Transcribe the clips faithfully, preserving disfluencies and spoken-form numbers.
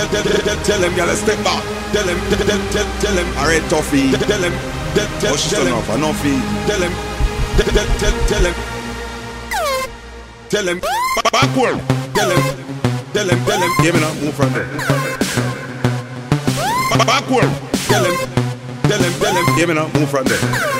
tell, tell, tell, tell them, girl, step back. Tell them, tell, tell, tell, tell them. Alright, toughy. Tell them, tell, tell, tell them. I know fee. Tell them, tell, tell, tell, tell them. Tell them, backward. Tell them, tell them, tell them. Give me now, move from there. Backward. Tell them, tell them, tell them. Give me now, move from there.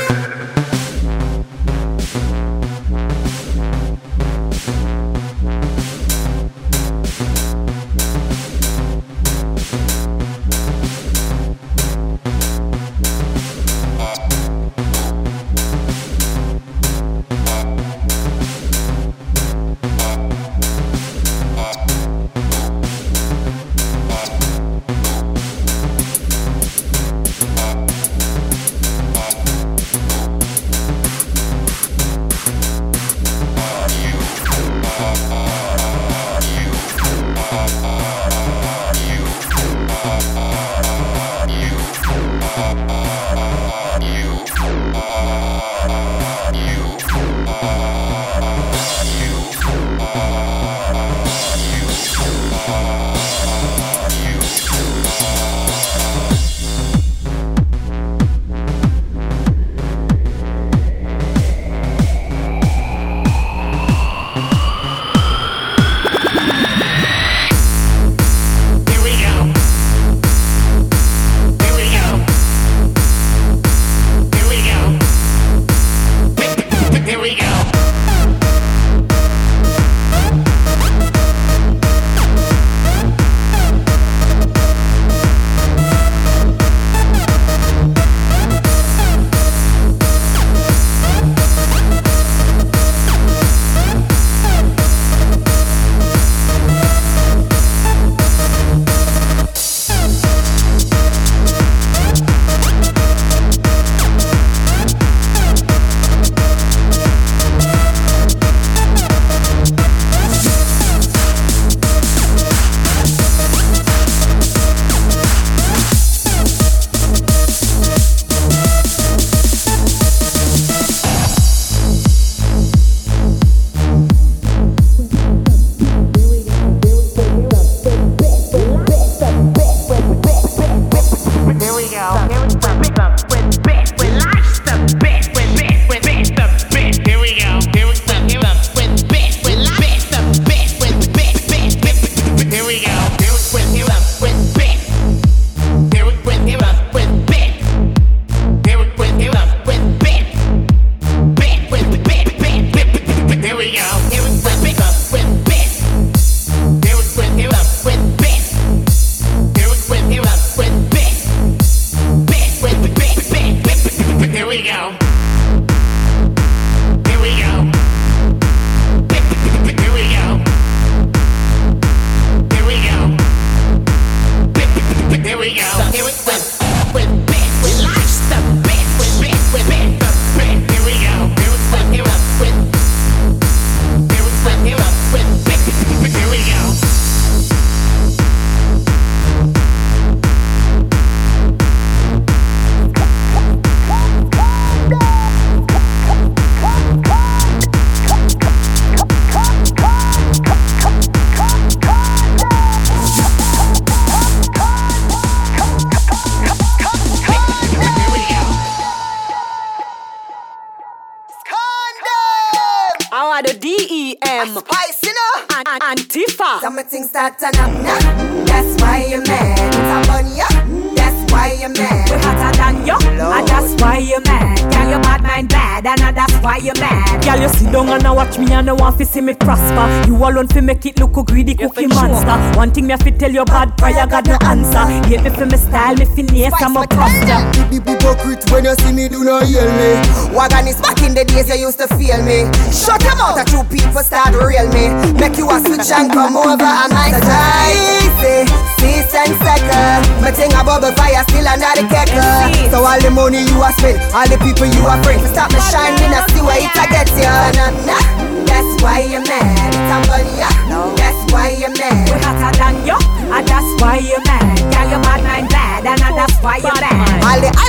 Antifa. Some things start to knock knock. That's why you're mad. It's a bun ya. That's why you're mad. We're hotter than you, and that's why you're mad. Girl, your bad mind bad, and that's why you're mad. Girl, you sit down and watch me and no want to see me prosper. You alone fi make it look a greedy cookie monster. One thing me have to tell you bad prayer got no answer. Hate me for my style, me finesse, I'm a pastor. The hypocrite when you see me do not hear me. Wagon is back in the days you used to feel me. Shut your mouth, a true people start to real me. Make you a switch and come over and my side. Easy, cease and settle. Me think a bubble fire still under the kettle. So all the money you a spend, all the people you a bring, to stop me shine, me not see where it a get you. Nah, nah. That's why you're mad. It's a bun ya. That's why you're mad. We're hotter than you, and that's why you're mad. Girl, your bad mind bad, and that's why you're mad. All the all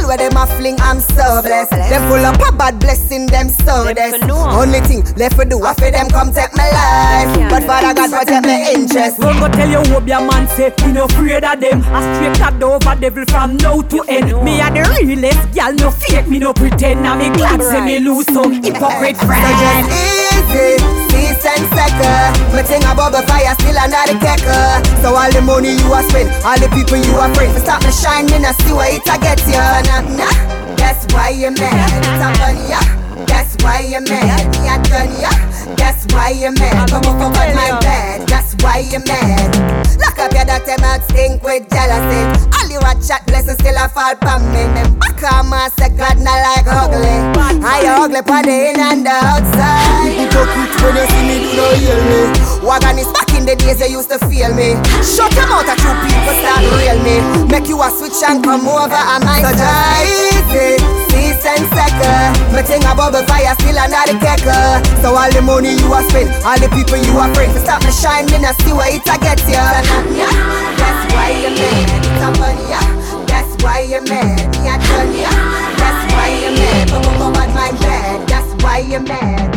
Girl where them a fling, I'm so blessed. Them full up a bad blessing, them so blessed. Only thing left for do, I for them come take my life. But Father God protect my interest. Run go tell you what your man say, we no afraid of them. I straight cut over devil from now to end. Me a the realest gal, no fake, me no pretend. Now me glad say me lose some hypocrite friends. So just easy, cease and second. Me think about the fire still under the kettle. So all the money you a spend, all the people you a bring, to stop me shining, I see where it a get you. Nah, nah, that's why you mad. It's a fun, yeah. That's why you mad. Me a done, yeah. That's why you mad. Come up over my bed. That's why you mad. Lock up your dirty mouth, stink with jealousy. All you a chat, blessings still a fall from me. Back on my second, not like ugly. I ugly for the in and the outside. Hypocrite when you see me do not hear me. Wagon is back in the days you used to feel me. Shut your mouth at you people start real me. Make you a switch and come over and my side. Easy, cease and second. Me think about the fire still under the kettle. So all the money you a spend, all the people you a bring, to stop me shining, I see where it a get you. Yeah, that's why you mad. It's a fun, yeah. That's why you mad. Me a done, yeah. That's why you mad. Come over at my bed. That's why you mad.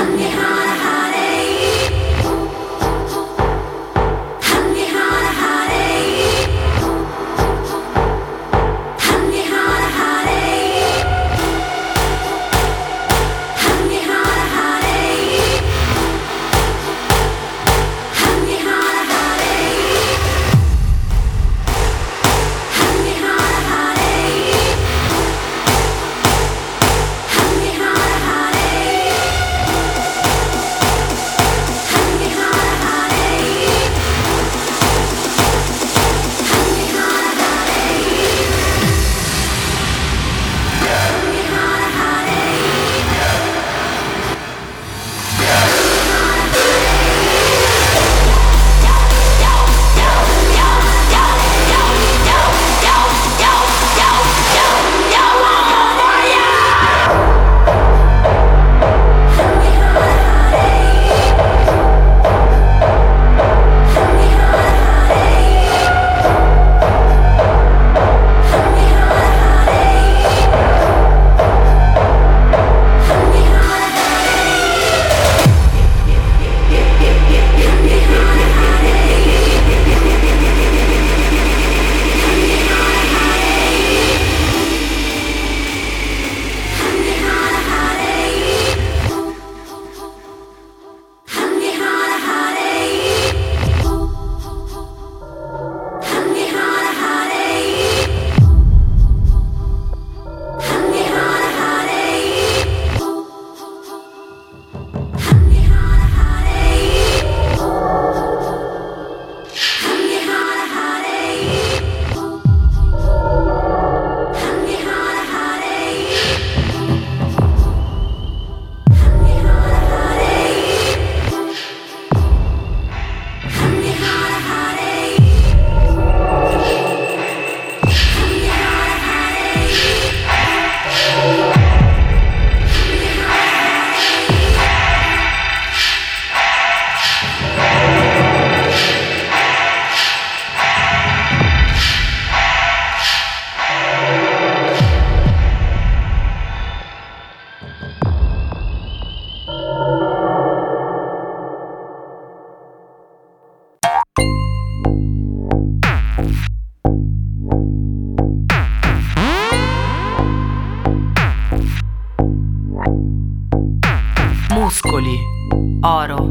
Muscoli, oro.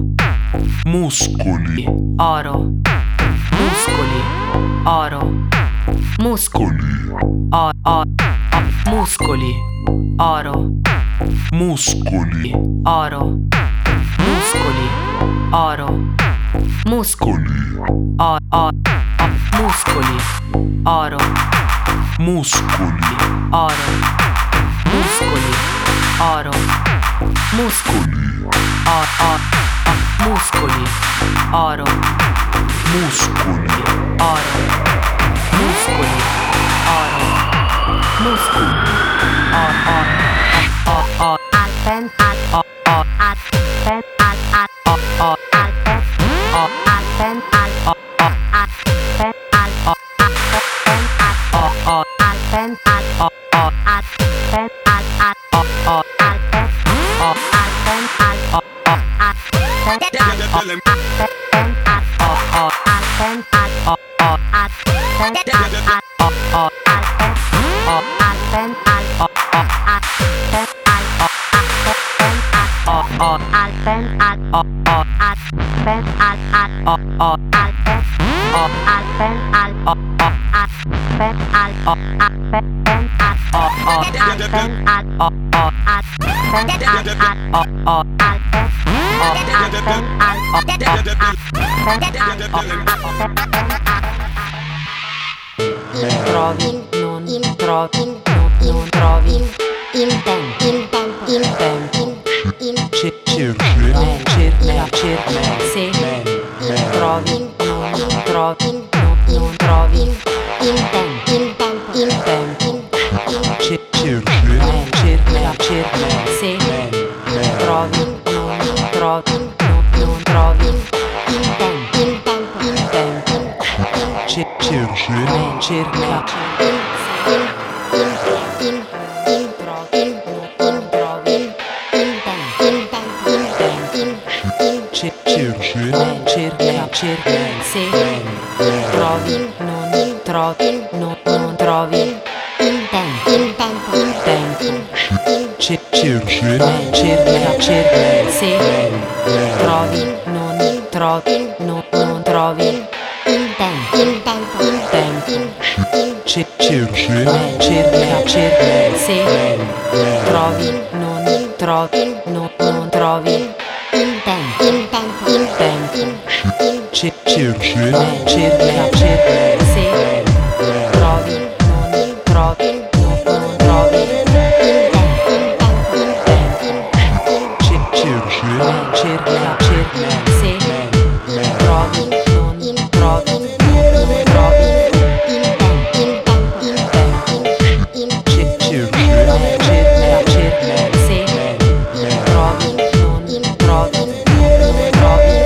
Muscoli, Oro. Muscoli, oro. Muscoli, o- o- o- muscoli, oro. muscoli, Oro. Muscoli, oro. Muscoli, o- o- o- muscoli, oro. muscoli, Oro. Muscoli, oro. Muscoli, o- o- o- muscoli, oro. muscoli, Oro. Muscoli, oro. Muscoli, o- o- o- o- Atten, at, o- o- atten, at, at, o- o- atten, o- atten, at, o- o- atten, at, o- atten, at, o- o- atten, at, o- o- o o Alpen, Alpen, Alpen, Alpen, Alpen, o o Alpen, o o o o trovi, non trovi, non trovi, Intempo, intempo, tempo, Cerca, cerca, cerca, se trovi, non trovi, non trovi, intempo, intempo, tempo, cerca, cerca, cerca, se trovi, non trovi, non trovi, intempo, intempo, tempo, cerca, cerca, cerca, cerca, se trovi, non trovi, non, non trovi, intempo, intempo, tempo, cerca, cerca, cerca, se trovi, non trovi, non, non trovi, intempo, intempo, tempo, cerca, cerca, cerca, se trovi, non trovi, non, non trovi, intempo, intempo, tempo, cerca, cerca, cerca, se trovi, non trovi, non, non trovi, cerca, cerca, cerca, se trovi, non trovi, non trovi, cerca, cerca, se trovi, non trovi, non trovi,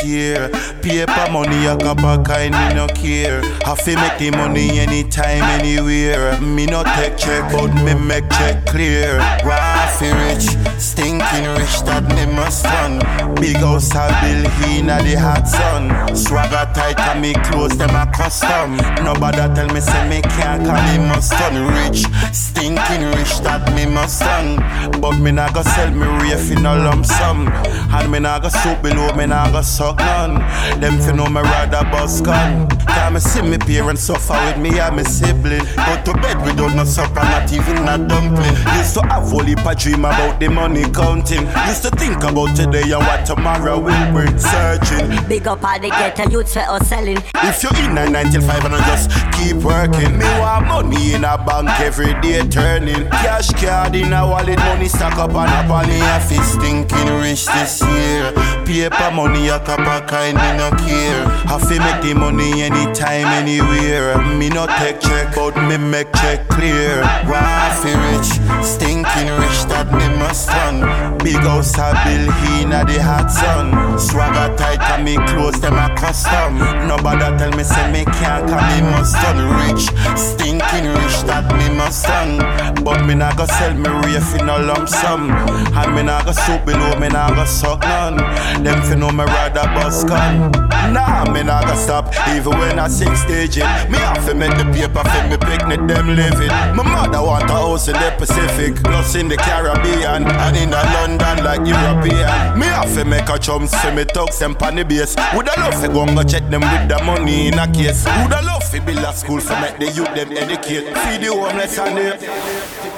this year. Paper money, a cup of kind, me no care. I fi make the money anytime, anywhere. Me no take check, but me make check clear. Raffy rich, stinking rich, that me must run. Big house I build inna the hot sun. Swagger tight and me clothes them a custom. Nobody tell me say me can't, cause me must run. Rich, stinking rich, that me must run. But me nah go sell me reef in a lump sum. And me nah go soup below, me nah go suck none. Them fi know me rather bust gun. Cause me see me parents suffer with me and me sibling. Go to bed without no supper, not even a dumpling. Used to have whole heap a dream about the money counting. Used to think about today and what tomorrow will bring. Searching. Big up all the ghetto youths for us selling. If you're in a nine till five and I just keep working. Me want money in a bank every day turning. Cash card in a wallet, money stack up and up on the office. Thinking rich this year. Paper money a cup of kind, me no care. I fi make the money anytime, anywhere. Me no take check, but me make check clear. Raffy rich, stinking rich, that me must run. Big house I build inna the hot sun. Swagger tight and me clothes them a custom. Nobody tell me say me can't, cause me must run. Rich, stinking rich, that me must run. But me nah go sell me reef in a lump sum. And me nah go soup below, me nah go suck none. Them fi know me rather bust gun. Nah, me nah go stop, even when I sing staging. Me have to make the paper for me picnic, them living. My mother want a house in the Pacific, plus in the Caribbean, and in the London like European. Me have to make a chums for me thugs and pan the base. Woulda love to go and go check them with the money in a case. Woulda love to build a school for make the youth them educate. Feed the homeless and the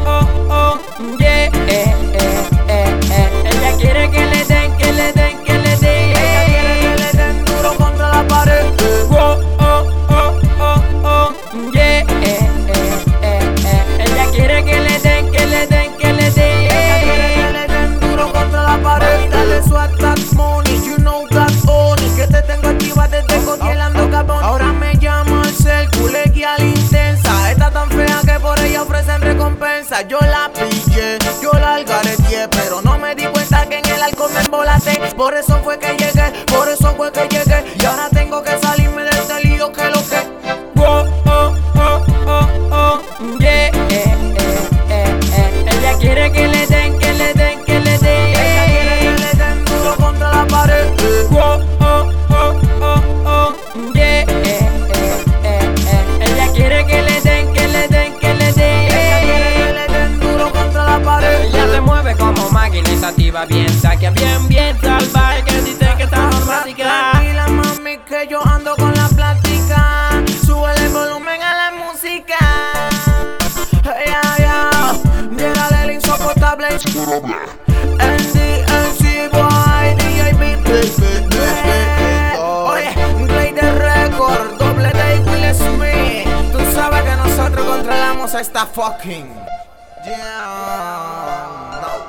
que le den, que le den, que le once I start fucking. Yeah, no.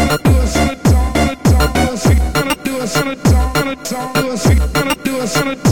Do a